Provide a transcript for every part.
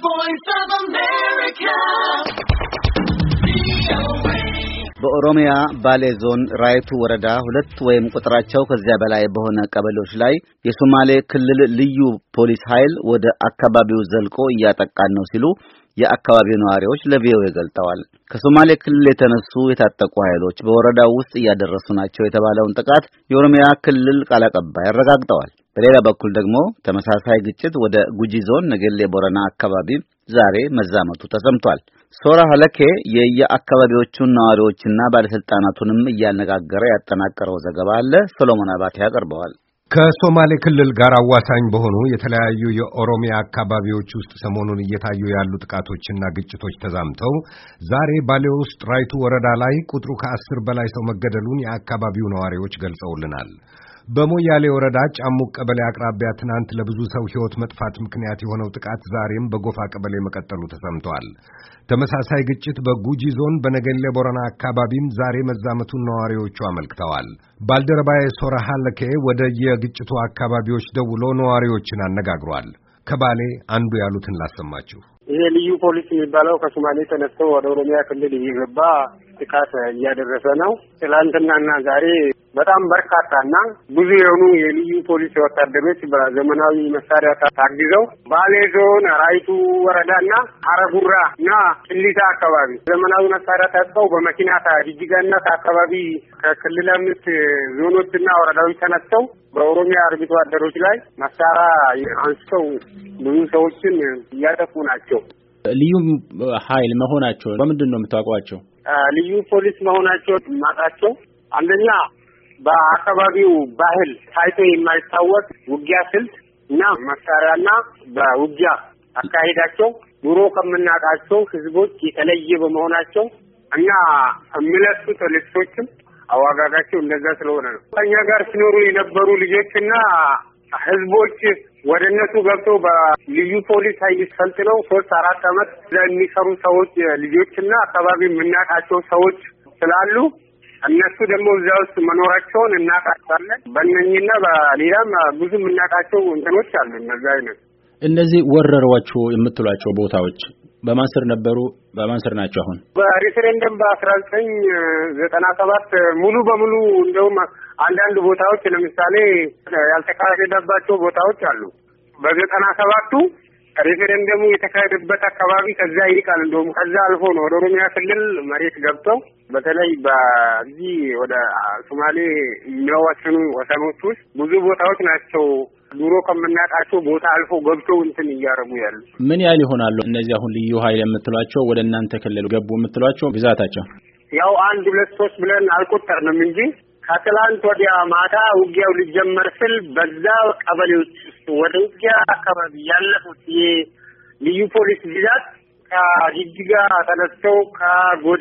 voice of America. በኦሮሚያ ባሌ ዞን ራይቱ ወረዳ ሁለት ወይም ቁጥራቸው ከዚያ በላይ በሆነ ቀበሌዎች ላይ የሶማሌ ክልል ልዩ ፖሊስ ኃይል ወደ አካባቢው ዘልቆ እያጠቃን ነው ሲሉ የአካባቢው ነዋሪዎች ለቪኦኤ ገልጠዋል። ከሶማሌ ክልል የተነሱ የታጠቁ ኃይሎች በወረዳው ውስጥ እያደረሱ ናቸው የተባለውን ጥቃት የኦሮሚያ ክልል ቃል አቀባይ አረጋግጠዋል። በሌላ በኩል ደግሞ ተመሳሳይ ግጭት ወደ ጉጂ ዞን ነገሌ ቦረና አካባቢ ዛሬ መዛመቱ ተሰምቷል። ሶራ ሀለኬ የየአካባቢዎቹን ነዋሪዎችና ባለስልጣናቱንም እያነጋገረ ያጠናቀረው ዘገባ አለ። ሰሎሞን አባቴ ያቀርበዋል። ከሶማሌ ክልል ጋር አዋሳኝ በሆኑ የተለያዩ የኦሮሚያ አካባቢዎች ውስጥ ሰሞኑን እየታዩ ያሉ ጥቃቶችና ግጭቶች ተዛምተው ዛሬ ባሌ ውስጥ ራይቱ ወረዳ ላይ ቁጥሩ ከ10 በላይ ሰው መገደሉን የአካባቢው ነዋሪዎች ገልጸውልናል። በሞያሌ ወረዳ ጫሙቅ ቀበሌ አቅራቢያ ትናንት ለብዙ ሰው ሕይወት መጥፋት ምክንያት የሆነው ጥቃት ዛሬም በጎፋ ቀበሌ መቀጠሉ ተሰምቷል። ተመሳሳይ ግጭት በጉጂ ዞን በነገሌ ቦረና አካባቢም ዛሬ መዛመቱን ነዋሪዎቹ አመልክተዋል። ባልደረባዬ ሶራ ሀለኬ ወደ የግጭቱ አካባቢዎች ደውሎ ነዋሪዎችን አነጋግሯል። ከባሌ አንዱ ያሉትን ላሰማችሁ። ይሄ ልዩ ፖሊስ የሚባለው ከሶማሌ ተነስቶ ወደ ኦሮሚያ ክልል እየገባ ጥቃት እያደረሰ ነው። ትላንትናና ዛሬ በጣም በርካታና ብዙ የሆኑ የልዩ ፖሊስ ወታደሮች በዘመናዊ መሳሪያ ታግዘው ባሌ ዞን ራይቱ ወረዳና ሀረጉራና ጭሊታ አካባቢ ዘመናዊ መሳሪያ ታጥቀው በመኪና ከጅጅጋና ከአካባቢ ከክልል 5 ዞኖችና ወረዳዎች ተነስተው በኦሮሚያ አርብቶ አደሮች ላይ መሳሪያ አንስተው ብዙ ሰዎችን እያጠፉ ናቸው። ልዩ ኃይል መሆናቸው በምንድን ነው የምታውቋቸው? ልዩ ፖሊስ መሆናቸው ማጣቸው አንደኛ በአካባቢው ባህል ታይቶ የማይታወቅ ውጊያ ስልት እና መሳሪያና በውጊያ አካሄዳቸው ኑሮ ከምናውቃቸው ህዝቦች የተለየ በመሆናቸው እና የሚለብሱት ልብሶችም አዋጋጋቸው እንደዛ ስለሆነ ነው። ከኛ ጋር ሲኖሩ የነበሩ ልጆችና ህዝቦች ወደ እነሱ ገብተው በልዩ ፖሊስ ኃይል ሰልጥነው 3-4 ዓመት የሚሰሩ ሰዎች ልጆችና አካባቢ የምናውቃቸው ሰዎች ስላሉ እነሱ ደግሞ እዛ ውስጥ መኖራቸውን እናውቃቸዋለን። በእነኝና በሌላም ብዙ የምናውቃቸው እንትኖች አሉ። እነዚህ ወረሯቸው የምትሏቸው ቦታዎች በማን ስር ነበሩ? በማን ስር ናቸው? አሁን በሬፈረንደም በ1997 ሙሉ በሙሉ እንደውም አንዳንድ ቦታዎች ለምሳሌ ያልተካሄደባቸው ቦታዎች አሉ። በ97ቱ ሬፈረንደሙ የተካሄደበት አካባቢ ከዛ ይልቃል። እንደውም ከዛ አልፎ ነው ወደ ኦሮሚያ ክልል መሬት ገብተው በተለይ በዚህ ወደ ሶማሌ የሚያዋስኑ ወሰኖች ውስጥ ብዙ ቦታዎች ናቸው ዱሮ ከምናውቃቸው ቦታ አልፎ ገብተው እንትን እያረጉ ያሉ። ምን ያህል ይሆናሉ እነዚህ አሁን ልዩ ኃይል የምትሏቸው ወደ እናንተ ክልል ገቡ የምትሏቸው ብዛታቸው? ያው 1 2 3 ብለን አልቆጠርንም እንጂ ከትላንት ወዲያ ማታ ውጊያው ሊጀመር ስል በዛ ቀበሌዎች ውስጥ ወደ ውጊያ አካባቢ ያለፉት የልዩ ፖሊስ ብዛት ከጅጅጋ ተነስተው ከጎዴ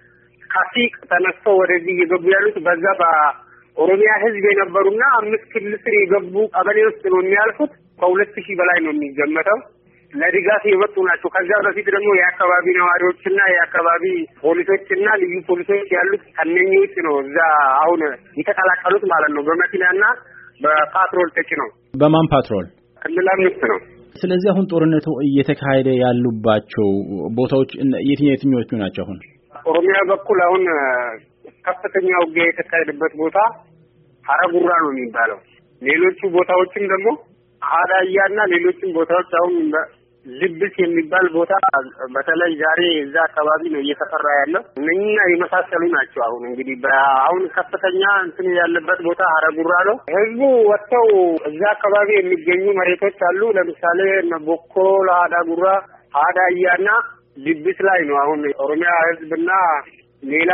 ከፊቅ ተነስተው ወደዚህ የገቡ ያሉት በዛ በኦሮሚያ ህዝብ የነበሩና 5 ክልል ስር የገቡ ቀበሌ ውስጥ ነው የሚያልፉት። ከ2000 በላይ ነው የሚገመተው። ለድጋፍ የመጡ ናቸው። ከዛ በፊት ደግሞ የአካባቢ ነዋሪዎችና የአካባቢ ፖሊሶችና ልዩ ፖሊሶች ያሉት ከነኚህ ውስጥ ነው እዛ አሁን የተቀላቀሉት ማለት ነው። በመኪናና በፓትሮል ተጭነው። በማን ፓትሮል? ክልል 5 ነው። ስለዚህ አሁን ጦርነቱ እየተካሄደ ያሉባቸው ቦታዎች የትኞቹ ናቸው? አሁን ኦሮሚያ በኩል አሁን ከፍተኛ ውጊያ የተካሄደበት ቦታ ሀረጉራ ነው የሚባለው። ሌሎቹ ቦታዎችም ደግሞ አዳያና ሌሎችም ቦታዎች አሁን ልብስ የሚባል ቦታ በተለይ ዛሬ እዛ አካባቢ ነው እየተፈራ ያለው። እነኛ የመሳሰሉ ናቸው። አሁን እንግዲህ አሁን ከፍተኛ እንትን ያለበት ቦታ ሀረጉራ ነው። ህዝቡ ወጥተው እዛ አካባቢ የሚገኙ መሬቶች አሉ። ለምሳሌ ቦኮ ለሀዳጉራ አዳያና ልብስ ላይ ነው አሁን ኦሮሚያ ህዝብና ሌላ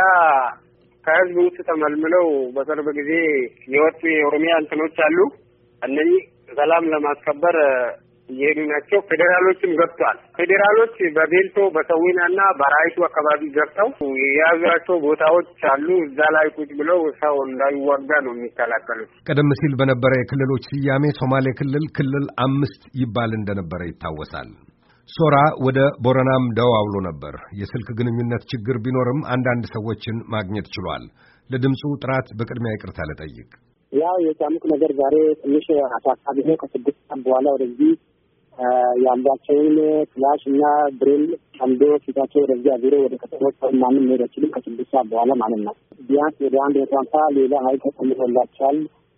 ከህዝብ ውስጥ ተመልምለው በቅርብ ጊዜ የወጡ የኦሮሚያ እንትኖች አሉ። እነኚህ ሰላም ለማስከበር እየሄዱ ናቸው። ፌዴራሎችም ገብተዋል። ፌዴራሎች በቤልቶ በሰዊናና በራይቱ አካባቢ ገብተው የያዟቸው ቦታዎች አሉ። እዛ ላይ ቁጭ ብለው ሰው እንዳይዋጋ ነው የሚከላከሉት። ቀደም ሲል በነበረ የክልሎች ስያሜ ሶማሌ ክልል 5 ይባል እንደነበረ ይታወሳል። ሶራ ወደ ቦረናም ደውሎ ነበር። የስልክ ግንኙነት ችግር ቢኖርም አንዳንድ ሰዎችን ማግኘት ችሏል። ለድምፁ ጥራት በቅድሚያ ይቅርታ ልጠይቅ። ያው የጫሙቅ ነገር ዛሬ ትንሽ አሳሳቢ ነው። ከ6 ቀን በኋላ ወደዚህ ያላቸውን ክላሽ እና ብሬን ቀምዶ ፊታቸው ወደዚያ ቢሮ ወደ ከተሞች ማንም መሄድ አይችልም ከ6 ሰዓት በኋላ ማለት ነው። ቢያንስ ወደ 150 ሌላ ኃይል ተጨምሮላቸዋል።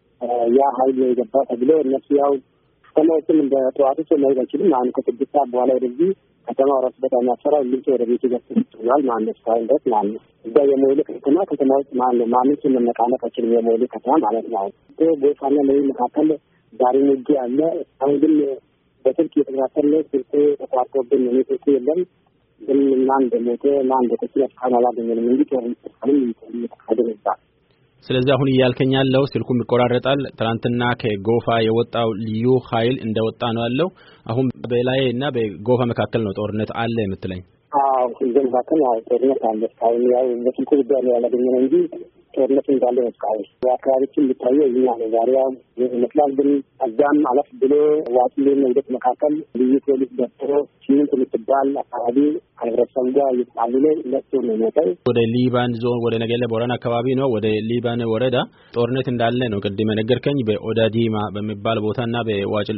ያ ኃይል የገባ ተብሎ እነሱ ያው ከተማዎችም እንደ ጠዋቱ ሰው መሄድ አይችልም። አሁን ከ6 ሰዓት በኋላ ወደዚህ ከተማው ራሱ በጣም ያፈራ ልጅ ወደ ቤት ይገባል ማለት ነው። እስካሁን ድረስ ማለት ነው እዛ የሞይሌ ከተማዎች ማለት ነው ማንም ሰው መነቃነቅ አይችልም። የሞይሌ ከተማ ማለት ነው ጎፋና ለይ መካከል ዛሬ ንግድ አለ። አሁን ግን በስልክ የተከታተለ ስልክ ተቋርጦብን ኔትወርክ የለም። ግን ማን እንደሞተ ማን እንደተሰለ እስካሁን አላገኘንም እንጂ ጦርነቱን ይተካደልባል። ስለዚህ አሁን እያልከኝ ያለው ስልኩም ይቆራረጣል። ትናንትና ከጎፋ የወጣው ልዩ ኃይል እንደወጣ ነው ያለው። አሁን በላይ እና በጎፋ መካከል ነው ጦርነት አለ የምትለኝ? አዎ እንደዚህ መካከል ነው ጦርነት አለ። እስካሁን ያው በስልኩ ጉዳይ ነው ያላገኘነው እንጂ ጦርነት እንዳለ ነው እስካሁን። አካባቢችን ሊታየው ይላል ዛሬው ይመስላል። ግን አዛም አለፍ ብሎ ዋጥሌን ወደት መካከል ልዩ ፖሊስ ደርሶ ሲንት ልትባል አካባቢ ህብረተሰቡ ጋር ይጣላል። ለሱ ነው የሞተው። ወደ ሊባን ዞን ወደ ነገሌ ቦረና አካባቢ ነው ወደ ሊባን ወረዳ ጦርነት እንዳለ ነው ቅድም ነገርከኝ። በኦዳዲማ በሚባል ቦታና በዋጭል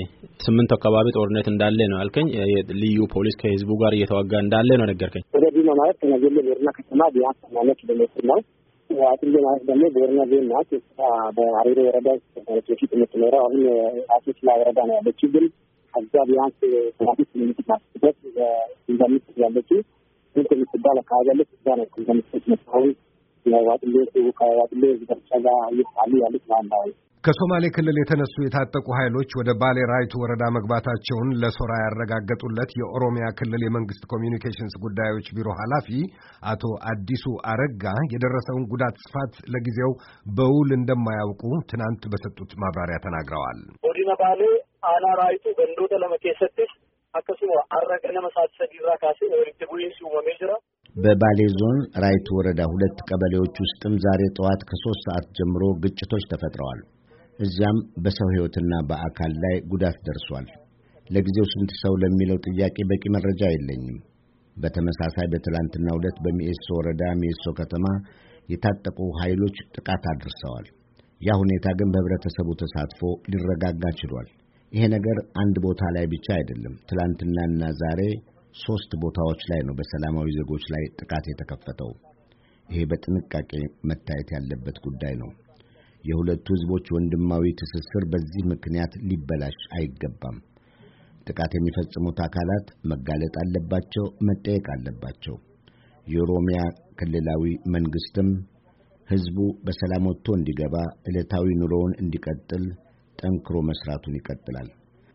በ8 አካባቢ ጦርነት እንዳለ ነው አልከኝ። ልዩ ፖሊስ ከህዝቡ ጋር እየተዋጋ እንዳለ ነው ነገርከኝ። ኦዳዲማ ማለት ነገሌ ቦረና ከተማ ቢያንስ 8 ኪሎ ሜትር ነው። ዋጥሌ ማለት ደግሞ ቦረና ዞን ናት። በአሪሮ ወረዳ በፊት የምትኖረው አሁን አዲስ ላይ ወረዳ ነው ያለችው። ግን አዛ ቢያንስ አዲስ የምትማስበት እንደምት ያለችው ስንት የምትባል አካባቢ ያለች እዛ ነው እንደምትመጣው ያዋጥሌ ከዋጥሌ ዝርቻጋ ይጣሉ ያሉት ማለት ከሶማሌ ክልል የተነሱ የታጠቁ ኃይሎች ወደ ባሌ ራይቱ ወረዳ መግባታቸውን ለሶራ ያረጋገጡለት የኦሮሚያ ክልል የመንግስት ኮሚኒኬሽንስ ጉዳዮች ቢሮ ኃላፊ አቶ አዲሱ አረጋ የደረሰውን ጉዳት ስፋት ለጊዜው በውል እንደማያውቁ ትናንት በሰጡት ማብራሪያ ተናግረዋል። ኦዲና ባሌ አና ራይቱ ገንዶተ ለመከሰትስ አከሱም አረገነ መሳሰ ዲራ ካሴ ወሪት ቡይንሲ ወሜጅራ በባሌ ዞን ራይቱ ወረዳ 2 ቀበሌዎች ውስጥም ዛሬ ጠዋት ከ3 ሰዓት ጀምሮ ግጭቶች ተፈጥረዋል። እዚያም በሰው ህይወትና በአካል ላይ ጉዳት ደርሷል። ለጊዜው ስንት ሰው ለሚለው ጥያቄ በቂ መረጃ የለኝም። በተመሳሳይ በትላንትናው ዕለት በሚኤሶ ወረዳ ሚኤሶ ከተማ የታጠቁ ኃይሎች ጥቃት አድርሰዋል። ያ ሁኔታ ግን በህብረተሰቡ ተሳትፎ ሊረጋጋ ችሏል። ይሄ ነገር አንድ ቦታ ላይ ብቻ አይደለም። ትላንትናና ዛሬ 3 ቦታዎች ላይ ነው በሰላማዊ ዜጎች ላይ ጥቃት የተከፈተው። ይሄ በጥንቃቄ መታየት ያለበት ጉዳይ ነው። የሁለቱ ህዝቦች ወንድማዊ ትስስር በዚህ ምክንያት ሊበላሽ አይገባም። ጥቃት የሚፈጽሙት አካላት መጋለጥ አለባቸው፣ መጠየቅ አለባቸው። የኦሮሚያ ክልላዊ መንግስትም ህዝቡ በሰላም ወጥቶ እንዲገባ ዕለታዊ ኑሮውን እንዲቀጥል ጠንክሮ መስራቱን ይቀጥላል።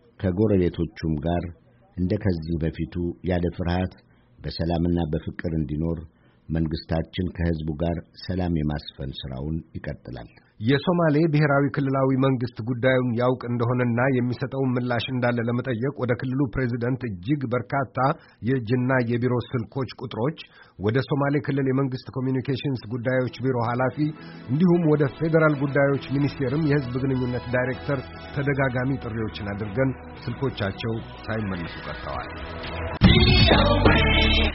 ከጎረቤቶቹም ጋር እንደከዚህ በፊቱ ያለ ፍርሃት በሰላምና በፍቅር እንዲኖር መንግስታችን ከህዝቡ ጋር ሰላም የማስፈን ስራውን ይቀጥላል። የሶማሌ ብሔራዊ ክልላዊ መንግስት ጉዳዩን ያውቅ እንደሆነና የሚሰጠው ምላሽ እንዳለ ለመጠየቅ ወደ ክልሉ ፕሬዝዳንት እጅግ በርካታ የእጅና የቢሮ ስልኮች ቁጥሮች ወደ ሶማሌ ክልል የመንግስት ኮሚኒኬሽንስ ጉዳዮች ቢሮ ኃላፊ እንዲሁም ወደ ፌደራል ጉዳዮች ሚኒስቴርም የህዝብ ግንኙነት ዳይሬክተር ተደጋጋሚ ጥሪዎችን አድርገን ስልኮቻቸው ሳይመለሱ ቀርተዋል።